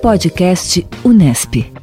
Podcast Unesp.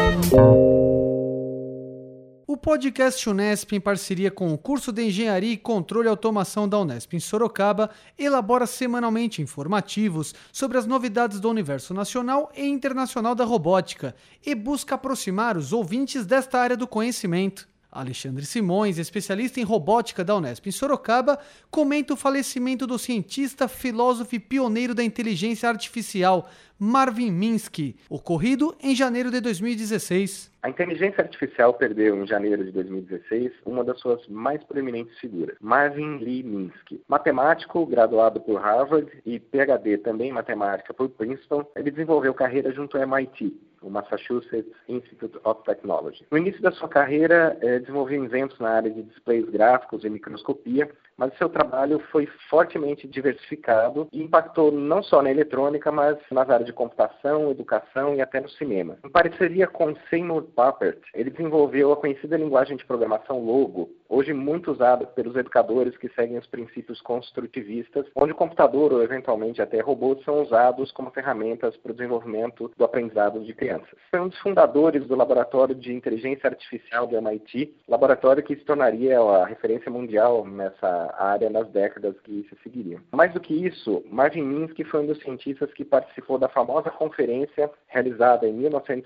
O podcast Unesp, em parceria com o curso de Engenharia e Controle e Automação da Unesp em Sorocaba, elabora semanalmente informativos sobre as novidades do universo nacional e internacional da robótica e busca aproximar os ouvintes desta área do conhecimento. Alexandre Simões, especialista em robótica da Unesp em Sorocaba, comenta o falecimento do cientista, filósofo e pioneiro da inteligência artificial, Marvin Minsky, ocorrido em janeiro de 2016. A inteligência artificial perdeu, em janeiro de 2016, uma das suas mais proeminentes figuras, Marvin Lee Minsky. Matemático, graduado por Harvard e PhD também em matemática por Princeton, ele desenvolveu carreira junto ao MIT, o Massachusetts Institute of Technology. No início da sua carreira, desenvolveu inventos na área de displays gráficos e microscopia, mas seu trabalho foi fortemente diversificado e impactou não só na eletrônica, mas nas áreas de computação, educação e até no cinema. Em parceria com Seymour Papert, ele desenvolveu a conhecida linguagem de programação Logo, hoje muito usada pelos educadores que seguem os princípios construtivistas, onde o computador ou eventualmente até robôs são usados como ferramentas para o desenvolvimento do aprendizado de crianças. Foi um dos fundadores do Laboratório de Inteligência Artificial do MIT, laboratório que se tornaria a referência mundial nessa área nas décadas que se seguiriam. Mais do que isso, Marvin Minsky foi um dos cientistas que participou da famosa conferência realizada em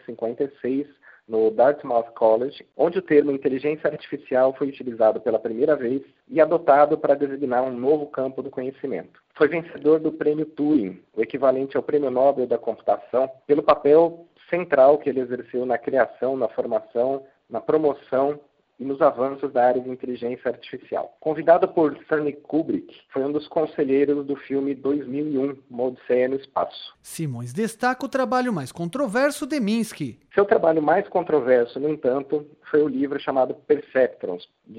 1956 no Dartmouth College, onde o termo inteligência artificial foi utilizado pela primeira vez e adotado para designar um novo campo do conhecimento. Foi vencedor do Prêmio Turing, o equivalente ao Prêmio Nobel da Computação, pelo papel central que ele exerceu na criação, na formação, na promoção e nos avanços da área de inteligência artificial. Convidado por Stanley Kubrick, foi um dos conselheiros do filme 2001, Uma Odisseia no Espaço. Simões destaca o trabalho mais controverso de Minsky. Seu trabalho mais controverso, no entanto, foi o livro chamado Perceptrons, de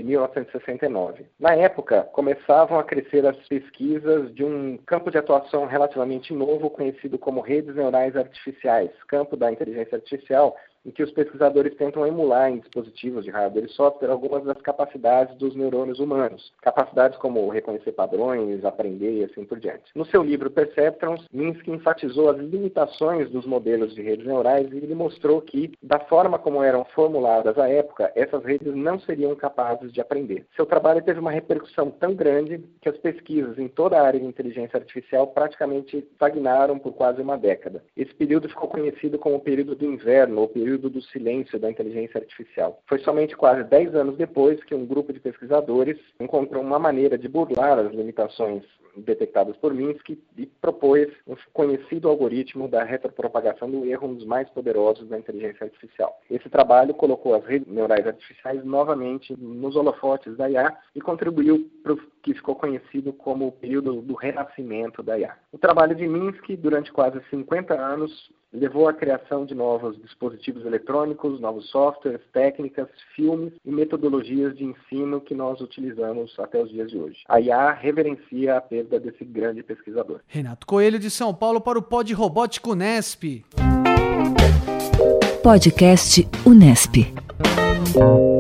1969. Na época, começavam a crescer as pesquisas de um campo de atuação relativamente novo, conhecido como redes neurais artificiais, campo da inteligência artificial, em que os pesquisadores tentam emular em dispositivos de hardware e software algumas das capacidades dos neurônios humanos, capacidades como reconhecer padrões, aprender e assim por diante. No seu livro Perceptrons, Minsky enfatizou as limitações dos modelos de redes neurais e ele mostrou que, da forma como eram formuladas à época, essas redes não seriam capazes de aprender. Seu trabalho teve uma repercussão tão grande que as pesquisas em toda a área de inteligência artificial praticamente estagnaram por quase uma década. Esse período ficou conhecido como o período do inverno, ou período do silêncio da inteligência artificial. Foi somente quase 10 anos depois que um grupo de pesquisadores encontrou uma maneira de burlar as limitações detectadas por Minsky e propôs um conhecido algoritmo da retropropagação do erro, um dos mais poderosos da inteligência artificial. Esse trabalho colocou as redes neurais artificiais novamente nos holofotes da IA e contribuiu para o que ficou conhecido como o período do renascimento da IA. O trabalho de Minsky, durante quase 50 anos, levou à criação de novos dispositivos eletrônicos, novos softwares, técnicas, filmes e metodologias de ensino que nós utilizamos até os dias de hoje. A IA reverencia a perda desse grande pesquisador. Renato Coelho, de São Paulo, para o Pod Robótica Unesp. Podcast Unesp.